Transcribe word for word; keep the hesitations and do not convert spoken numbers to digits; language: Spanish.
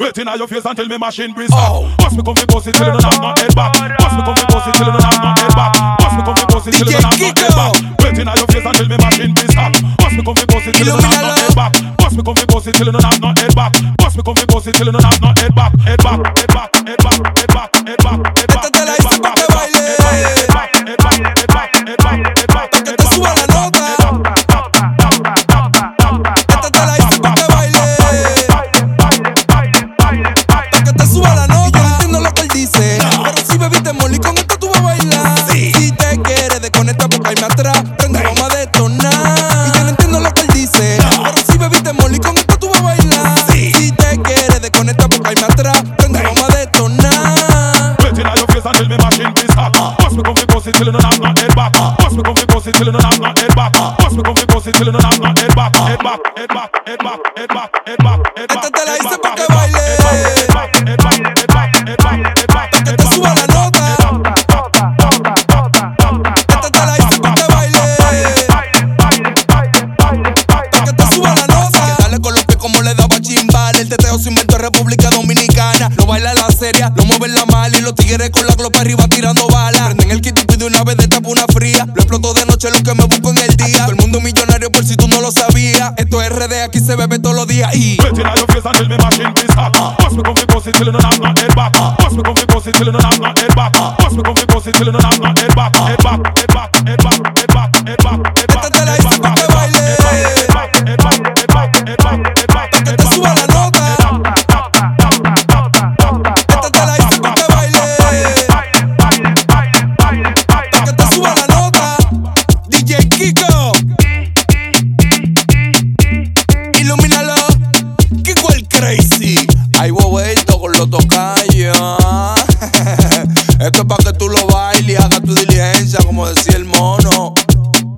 Wet inna your face until me machine breeze hot. Bust me come fi bust it till you don't have no head back. Bust me come fi bust it till you don't have no head back. Bust me come fi bust it till you don't have no head back. Wet inna your face until me machine breeze hot. Bust me come fi bust it till you don't have no head back. Bust me come fi bust it till you don't have no head back. Bust me come fi bust it till you don't have no head back. Head back, head back, head back, head back, head back, head back. Esta te la hice pa' que baile. Head back, head back, head back, head back, head back. Pa' que te suba la nota. Esta te la hice pa' que baile. Pa' que te suba la nota. Y yo no entiendo lo que él dice, pero si bebiste molly, con esto tú vas a bailar. Si te quieres desconectar porque ahí me atrás, prende, vamos a detonar. Y yo no entiendo lo que él dice, pero si bebiste molly, con esto tú vas a bailar. Si te quieres desconectar porque ahí me atrás, prende, vamos a detonar. Wet inna your face until me machine breeze hot. Bust me come fi bust it till you don't have no head back. Bust me come fi bust it till you don't have no head back. Bust me come fi bust it till you don't have no head back. Head back, head back, head back, head back, head back, head back. Esta te la hice pa' que Head back, baile. head back, head back, head back, head back, head back, Pa' que te suba la nota. Esta te la hice pa' que baile. Pa' que te suba la nota. Que dale con los pies como le daba chimbal. El teteo se inventó en República Dominicana. Lo baila la seria, lo mueve la mal. Y los tigres con la glopa arriba tirando balas. Prenden el kit y pide una vez de tapa una fría. Lo exploto de noche, lo que me busco en el día. Todo el mundo millonario por si tú no lo sabías. Esto es R D, aquí se bebe todos los días. Y Wet inna your face until me machine breeze hot. Bust me come fi bust it till you don't have no head back. Bust me come fi bust it till you don't have no head back. Bust me come fi bust it till you don't have no head back. Head back, head back, head back, head back, head back, head back. esta te la hice pa' que baile. Head back, head back, head back, head back, head back. Pa' que te suba la nota. Esta te la hice pa' que baile. Pa' que te suba la nota. D J Kiko. Ilumínalo. Kiko el crazy. Ahí voy vuelto con los tocayos. Esto es pa' que tú lo bailes y hagas tu diligencia, como decía el